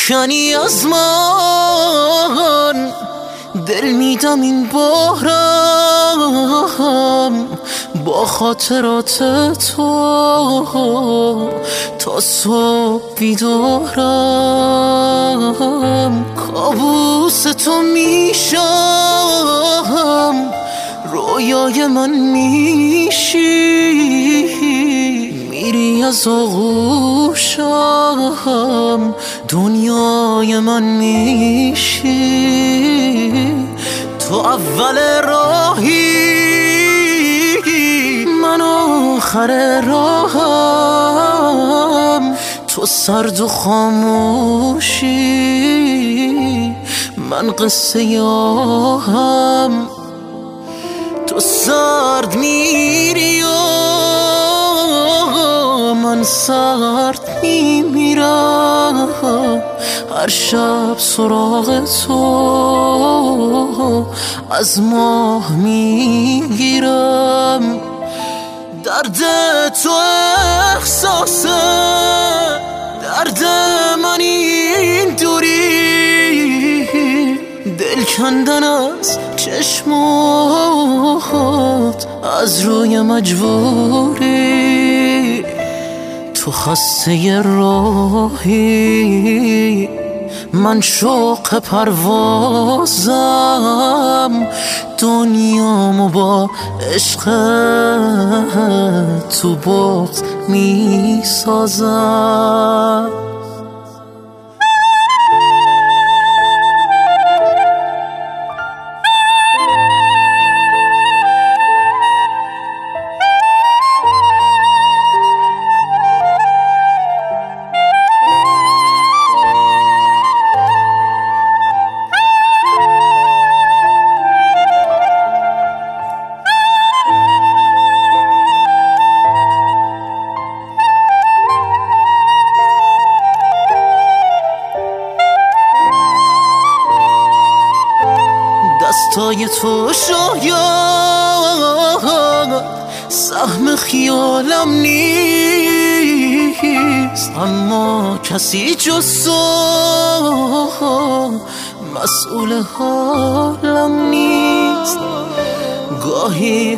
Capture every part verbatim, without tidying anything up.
میکنی از من، دل میدم این بارم با خاطرات تو تا صبح بیدارم. کابوس تو میشم، رویای من میشی، میری از آغوشم، دنیای من میشی. تو اول راهی، من آخر راهم، تو سرد و خاموشی، من قصه آهم. تو سرد میری و من سرد میمیرم، هر شب سراغ تو از ماه میگیرم. درد تو احساسه، درد من این دوری، دل کندن از چشمات از روی مجبوری. تو خسته راهی، من شوق پروازم، دنیامو با عشق تو بغض میسازم. دستای تو شاید سهم خیالم نیست، اما کسی جز تو مسئول حالم نیست. گاهی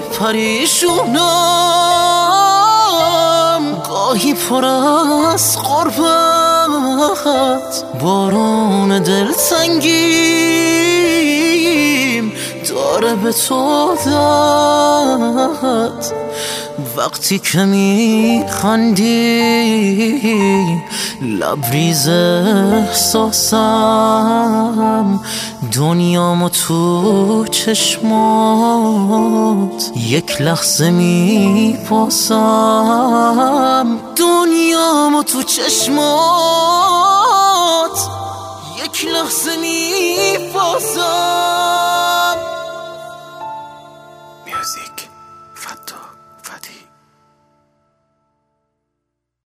پریشونم، گاهی پر از غربت، بارون دلتنگیم داره به تو داد. وقتی که میخندی لبریز احساسم، دنیامو تو چشمات یک لحظه میپاسم. دنیامو تو چشمات یک لحظه میپاسم.